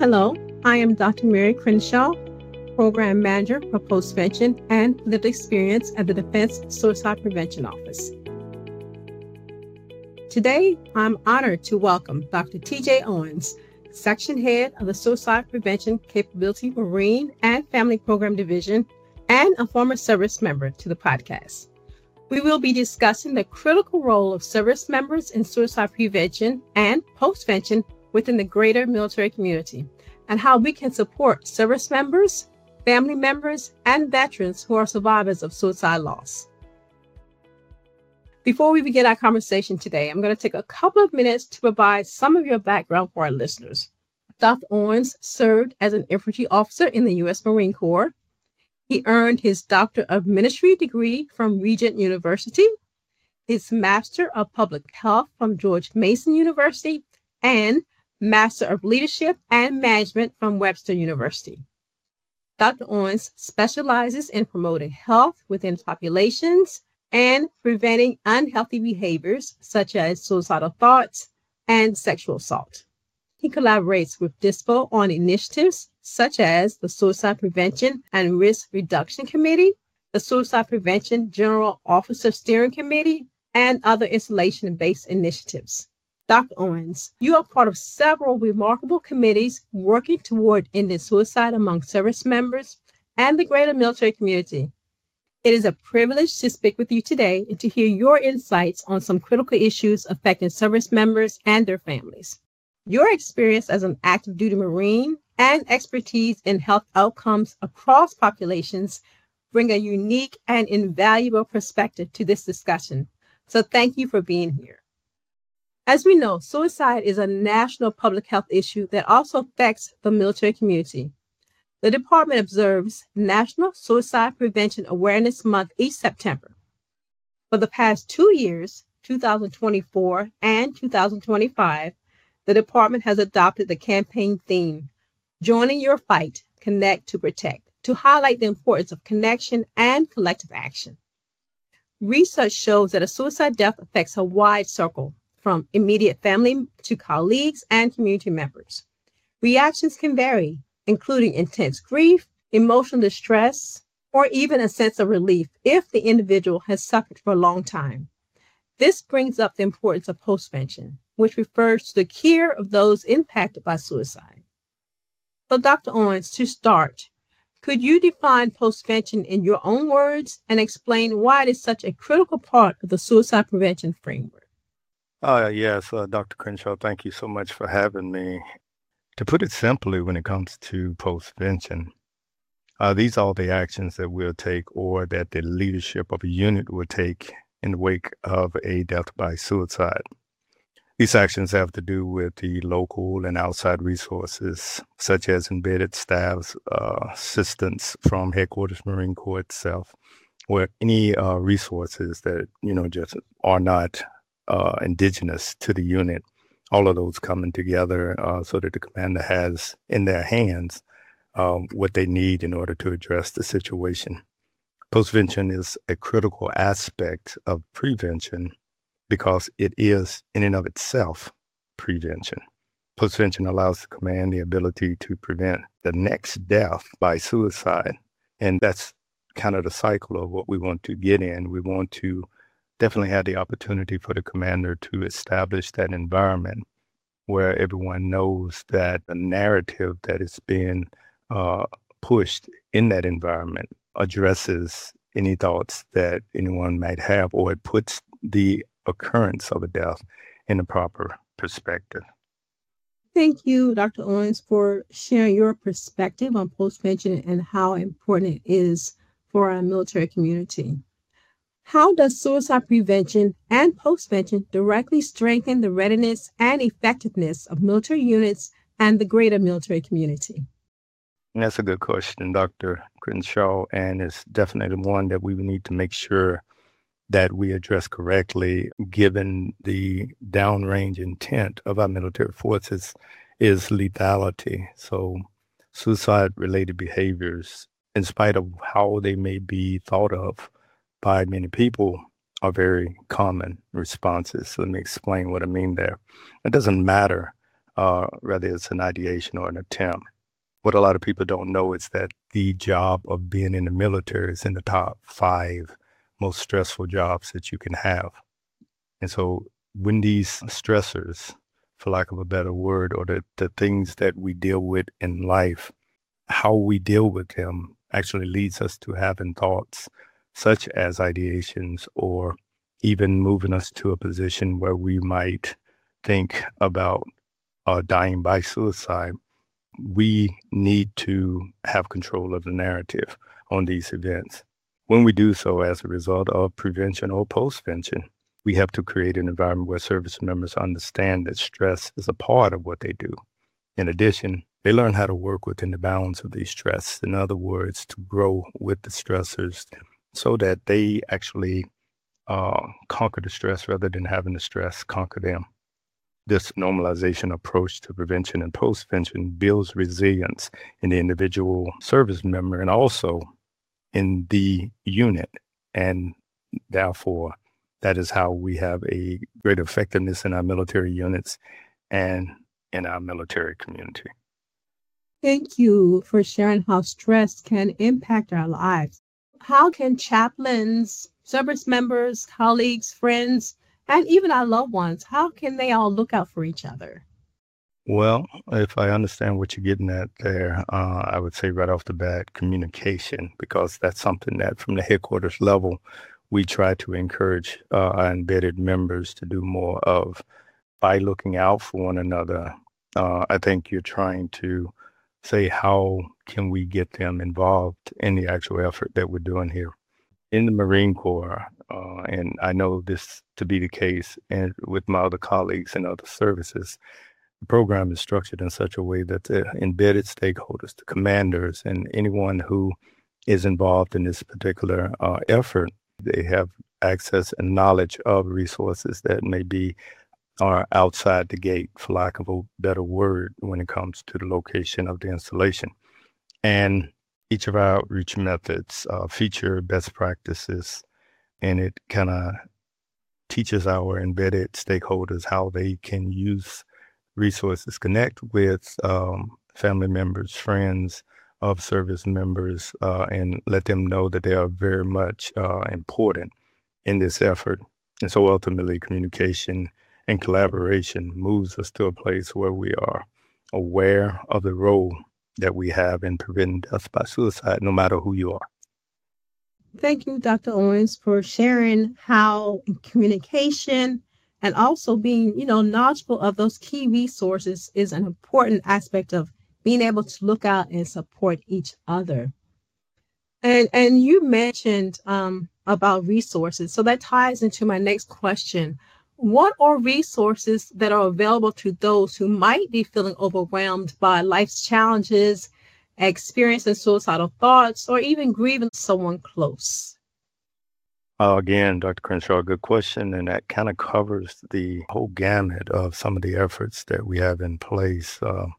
Hello, I am Dr. Mary Crenshaw, Program Manager for Postvention and Lived Experience at the Defense Suicide Prevention Office. Today, I'm honored to welcome Dr. T.J. Owens, Section Head of the Suicide Prevention Capability Marine and Family Program Division and a former service member, to the podcast. We will be discussing the critical role of service members in suicide prevention and postvention within the greater military community, and how we can support service members, family members, and veterans who are survivors of suicide loss. Before we begin our conversation today, I'm going to take a couple of minutes to provide some of your background for our listeners. Dr. Owens served as an infantry officer in the U.S. Marine Corps. He earned his Doctor of Ministry degree from Regent University, his Master of Public Health from George Mason University, and Master of Leadership and Management from Webster University. Dr. Owens specializes in promoting health within populations and preventing unhealthy behaviors such as suicidal thoughts and sexual assault. He collaborates with DISPO on initiatives such as the Suicide Prevention and Risk Reduction Committee, the Suicide Prevention General Officer Steering Committee, and other installation-based initiatives. Dr. Owens, you are part of several remarkable committees working toward ending suicide among service members and the greater military community. It is a privilege to speak with you today and to hear your insights on some critical issues affecting service members and their families. Your experience as an active duty Marine and expertise in health outcomes across populations bring a unique and invaluable perspective to this discussion. So thank you for being here. As we know, suicide is a national public health issue that also affects the military community. The department observes National Suicide Prevention Awareness Month each September. For the past 2 years, 2024 and 2025, the department has adopted the campaign theme, Joining Your Fight, Connect to Protect, to highlight the importance of connection and collective action. Research shows that a suicide death affects a wide circle, from immediate family to colleagues and community members. Reactions can vary, including intense grief, emotional distress, or even a sense of relief if the individual has suffered for a long time. This brings up the importance of postvention, which refers to the care of those impacted by suicide. So, Dr. Owens, to start, could you define postvention in your own words and explain why it is such a critical part of the suicide prevention framework? Yes, Dr. Crenshaw, thank you so much for having me. To put it simply, when it comes to postvention, these are the actions that we'll take or that the leadership of a unit will take in the wake of a death by suicide. These actions have to do with the local and outside resources, such as embedded staffs, assistance from Headquarters Marine Corps itself, or any resources that, just are not indigenous to the unit. All of those coming together so that the commander has in their hands what they need in order to address the situation. Postvention is a critical aspect of prevention because it is in and of itself prevention. Postvention allows the command the ability to prevent the next death by suicide. And that's kind of the cycle of what we want to get in. We want to definitely have the opportunity for the commander to establish that environment where everyone knows that the narrative that is being pushed in that environment addresses any thoughts that anyone might have, or it puts the occurrence of a death in a proper perspective. Thank you, Dr. Owens, for sharing your perspective on postvention and how important it is for our military community. How does suicide prevention and postvention directly strengthen the readiness and effectiveness of military units and the greater military community? That's a good question, Dr. Crenshaw, and it's definitely one that we need to make sure that we address correctly, given the downrange intent of our military forces is lethality. So suicide-related behaviors, in spite of how they may be thought of by many people, are very common responses. So let me explain what I mean there. It doesn't matter whether it's an ideation or an attempt. What a lot of people don't know is that the job of being in the military is in the top 5 most stressful jobs that you can have. And so when these stressors, for lack of a better word, or the things that we deal with in life, how we deal with them actually leads us to having thoughts such as ideations, or even moving us to a position where we might think about dying by suicide. We need to have control of the narrative on these events. When we do so as a result of prevention or postvention, we have to create an environment where service members understand that stress is a part of what they do. In addition, they learn how to work within the bounds of these stress. In other words, to grow with the stressors so that they actually conquer the stress rather than having the stress conquer them. This normalization approach to prevention and postvention builds resilience in the individual service member and also in the unit. And therefore, that is how we have a great effectiveness in our military units and in our military community. Thank you for sharing how stress can impact our lives. How can chaplains, service members, colleagues, friends, and even our loved ones, how can they all look out for each other? Well, if I understand what you're getting at there, I would say right off the bat, communication, because that's something that from the headquarters level, we try to encourage our embedded members to do more of by looking out for one another. I think you're trying to say, how can we get them involved in the actual effort that we're doing here? In the Marine Corps, and I know this to be the case and with my other colleagues in other services, the program is structured in such a way that the embedded stakeholders, the commanders, and anyone who is involved in this particular effort, they have access and knowledge of resources that maybe are outside the gate, for lack of a better word, when it comes to the location of the installation. And each of our outreach methods feature best practices, and it kind of teaches our embedded stakeholders how they can use resources, connect with family members, friends of service members, and let them know that they are very much important in this effort. And so ultimately, communication and collaboration moves us to a place where we are aware of the role that we have in preventing death by suicide, no matter who you are. Thank you, Dr. Owens, for sharing how communication and also being, knowledgeable of those key resources is an important aspect of being able to look out and support each other. And you mentioned about resources, so that ties into my next question. What are resources that are available to those who might be feeling overwhelmed by life's challenges, experiencing suicidal thoughts, or even grieving someone close? Again, Dr. Crenshaw, good question. And that kind of covers the whole gamut of some of the efforts that we have in place.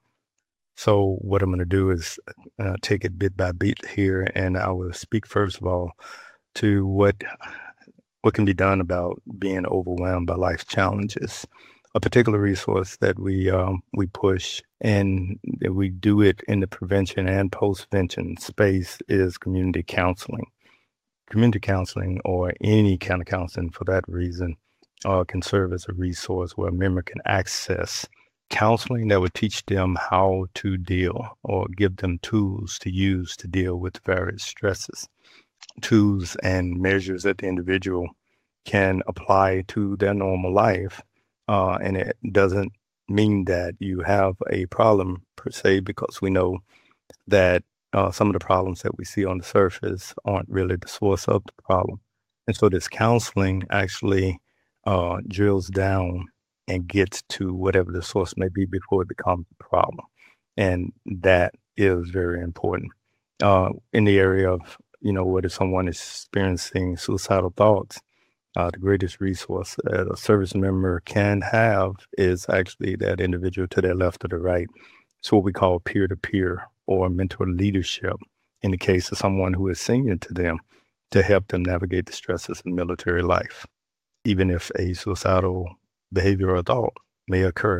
So what I'm going to do is take it bit by bit here. And I will speak, first of all, to what can be done about being overwhelmed by life's challenges. A particular resource that we push, and we do it in the prevention and postvention space, is community counseling. Community counseling, or any kind of counseling for that reason, can serve as a resource where a member can access counseling that would teach them how to deal, or give them tools to use to deal with various stresses. Tools and measures that the individual can apply to their normal life. And it doesn't mean that you have a problem per se, because we know that some of the problems that we see on the surface aren't really the source of the problem. And so this counseling actually drills down and gets to whatever the source may be before it becomes a problem. And that is very important. In the area of, whether someone is experiencing suicidal thoughts, the greatest resource that a service member can have is actually that individual to their left or the right. It's what we call peer-to-peer or mentor leadership, in the case of someone who is senior to them, to help them navigate the stresses of military life. Even if a suicidal behavior or thought may occur,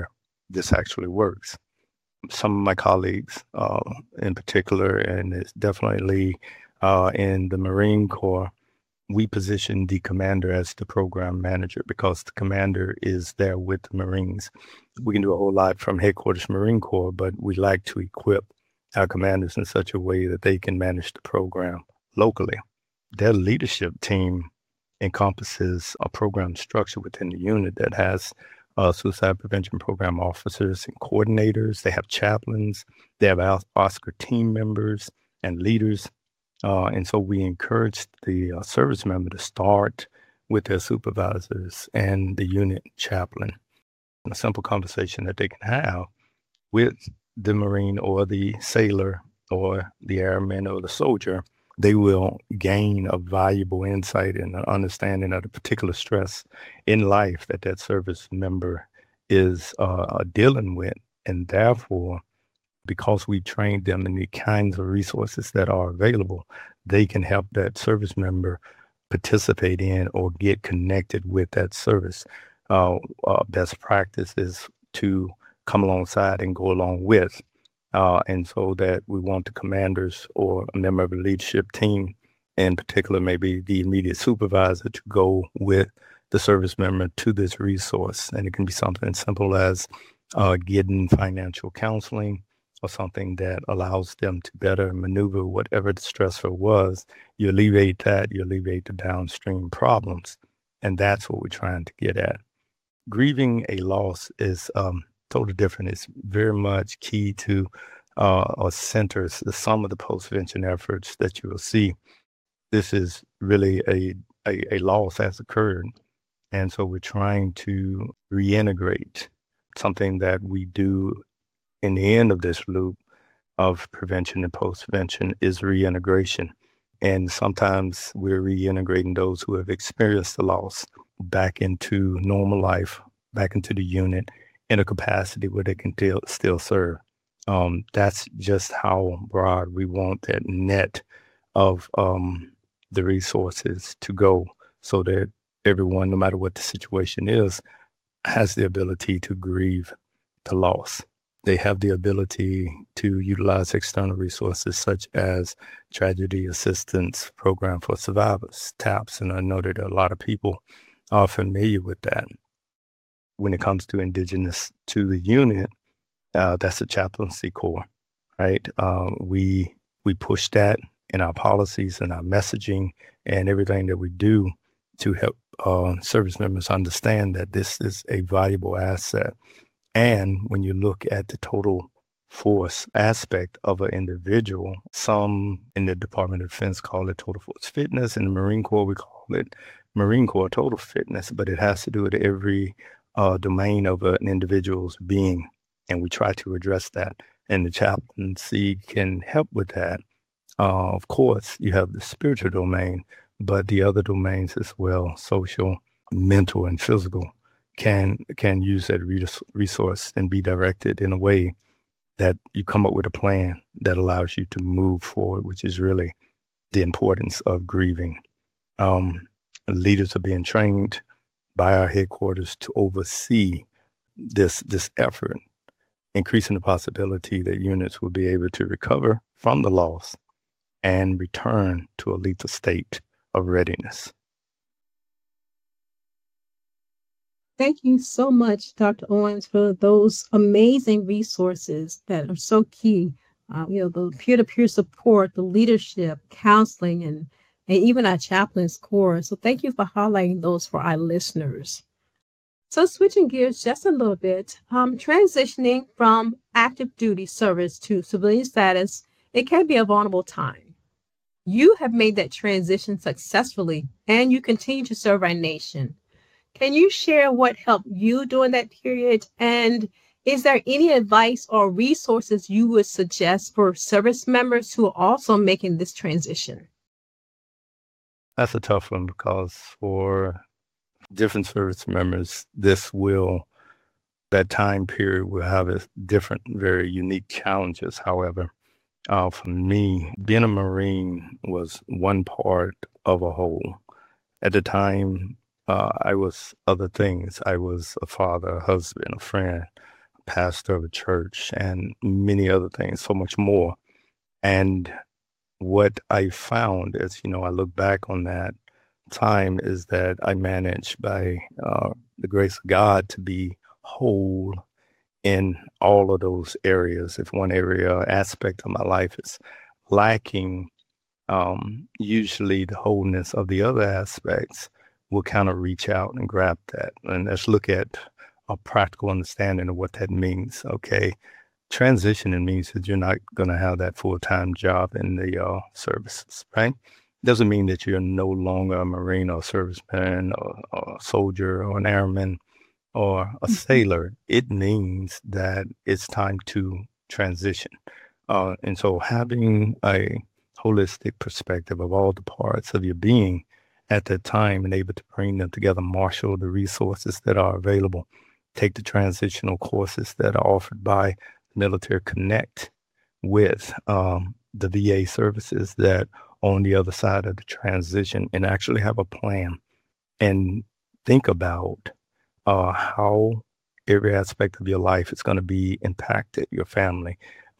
this actually works. Some of my colleagues in particular, and it's definitely in the Marine Corps, we position the commander as the program manager because the commander is there with the Marines. We can do a whole lot from headquarters Marine Corps, but we like to equip our commanders in such a way that they can manage the program locally. Their leadership team encompasses a program structure within the unit that has suicide prevention program officers and coordinators. They have chaplains. They have OSCAR team members and leaders. And so we encourage the service member to start with their supervisors and the unit chaplain. A simple conversation that they can have with the Marine or the sailor or the airman or the soldier, they will gain a valuable insight and an understanding of the particular stress in life that that service member is dealing with. And therefore, because we trained them in the kinds of resources that are available, they can help that service member participate in or get connected with that service. Best practice is to come alongside and go along with. And so that we want the commanders or a member of the leadership team, in particular, maybe the immediate supervisor, to go with the service member to this resource. And it can be something simple as getting financial counseling, or something that allows them to better maneuver whatever the stressor was. You alleviate that, you alleviate the downstream problems. And that's what we're trying to get at. Grieving a loss is totally different. It's very much key to or centers some of the post-vention efforts that you will see. This is really a loss has occurred. And so we're trying to reintegrate something that we do in the end of this loop of prevention and post-vention is reintegration. And sometimes we're reintegrating those who have experienced the loss back into normal life, back into the unit in a capacity where they can still serve. That's just how broad we want that net of the resources to go, so that everyone, no matter what the situation is, has the ability to grieve the loss. They have the ability to utilize external resources such as Tragedy Assistance Program for Survivors, TAPS, and I know that a lot of people are familiar with that. When it comes to indigenous to the unit, that's a chaplaincy corps, right? We push that in our policies and our messaging and everything that we do to help service members understand that this is a valuable asset. And when you look at the total force aspect of an individual, some in the Department of Defense call it total force fitness. In the Marine Corps, we call it Marine Corps total fitness, but it has to do with every domain of an individual's being. And we try to address that. And the chaplaincy can help with that. Of course, you have the spiritual domain, but the other domains as well, social, mental, and physical, can use that resource and be directed in a way that you come up with a plan that allows you to move forward, which is really the importance of grieving. Leaders are being trained by our headquarters to oversee this effort, increasing the possibility that units will be able to recover from the loss and return to a lethal state of readiness. Thank you so much, Dr. Owens, for those amazing resources that are so key. The peer-to-peer support, the leadership, counseling, and even our chaplain's corps. So thank you for highlighting those for our listeners. So switching gears just a little bit, transitioning from active duty service to civilian status, it can be a vulnerable time. You have made that transition successfully, and you continue to serve our nation. Can you share what helped you during that period? And is there any advice or resources you would suggest for service members who are also making this transition? That's a tough one, because for different service members, that time period will have different, very unique challenges. However, for me, being a Marine was one part of a whole. At the time, I was other things. I was a father, a husband, a friend, a pastor of a church and many other things, so much more. And what I found as, I look back on that time is that I managed by the grace of God to be whole in all of those areas. If one area aspect of my life is lacking, usually the wholeness of the other aspects will kind of reach out and grab that. And let's look at a practical understanding of what that means. Okay. Transitioning means that you're not going to have that full-time job in the services, right? Doesn't mean that you're no longer a Marine or serviceman or a soldier or an airman or a sailor. It means that it's time to transition. And so having a holistic perspective of all the parts of your being at that time and able to bring them together, marshal the resources that are available, take the transitional courses that are offered by Military Connect with the VA services that on the other side of the transition, and actually have a plan and think about how every aspect of your life is going to be impacted, your family,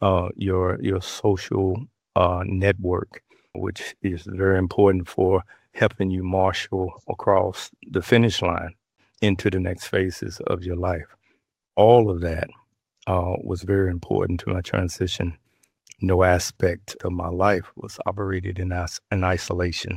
your social network, which is very important for helping you marshal across the finish line into the next phases of your life. All of that was very important to my transition. No aspect of my life was operated in isolation.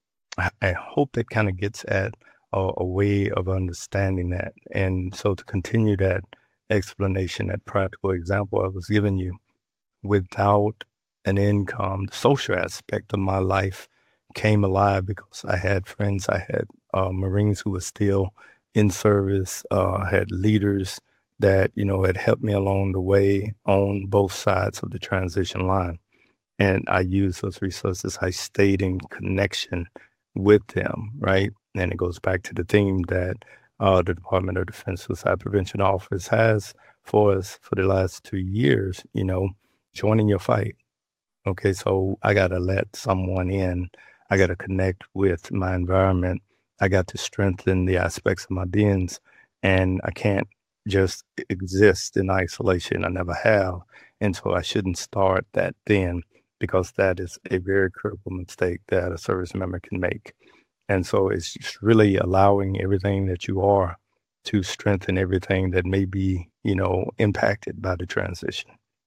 I hope that kind of gets at a way of understanding that. And so to continue that explanation, that practical example I was giving you, without an income, the social aspect of my life came alive because I had friends, I had Marines who were still in service, had leaders that, had helped me along the way on both sides of the transition line. And I used those resources. I stayed in connection with them, right? And it goes back to the theme that the Department of Defense Suicide Prevention Office has for us for the last 2 years, joining your fight. Okay, so I got to let someone in. I got to connect with my environment. I got to strengthen the aspects of my beings, and I can't just exist in isolation. I never have. And so I shouldn't start that then, because that is a very critical mistake that a service member can make. And so it's just really allowing everything that you are to strengthen everything that may be, impacted by the transition.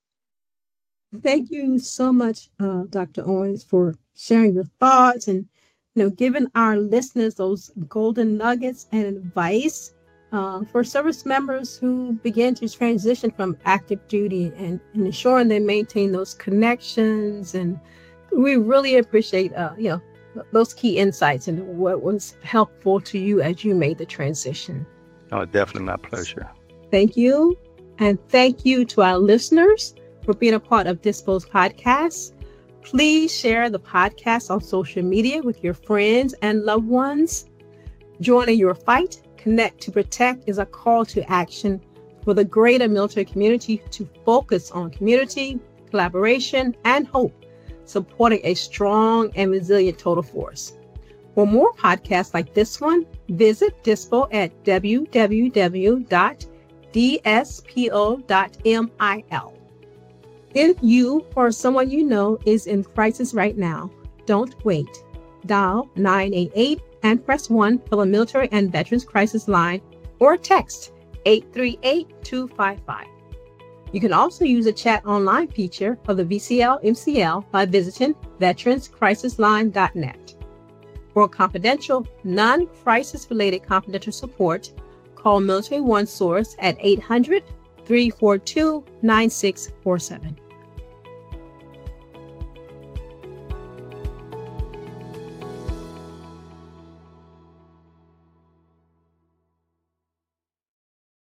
Thank you so much, Dr. Owens, for sharing your thoughts and, giving our listeners those golden nuggets and advice for service members who begin to transition from active duty and ensuring they maintain those connections. And we really appreciate, those key insights and what was helpful to you as you made the transition. Oh, definitely my pleasure. Thank you. And thank you to our listeners for being a part of DISPO's podcast. Please share the podcast on social media with your friends and loved ones. Joining your fight, Connect to Protect is a call to action for the greater military community to focus on community, collaboration, and hope, supporting a strong and resilient total force. For more podcasts like this one, visit DISPO at www.dspo.mil. If you or someone you know is in crisis right now, don't wait. Dial 988 and press 1 for the Military and Veterans Crisis Line or text 838-255. You can also use the chat online feature of the VCL-MCL by visiting veteranscrisisline.net. For confidential, non-crisis-related confidential support, call Military One Source at 800-342-9647.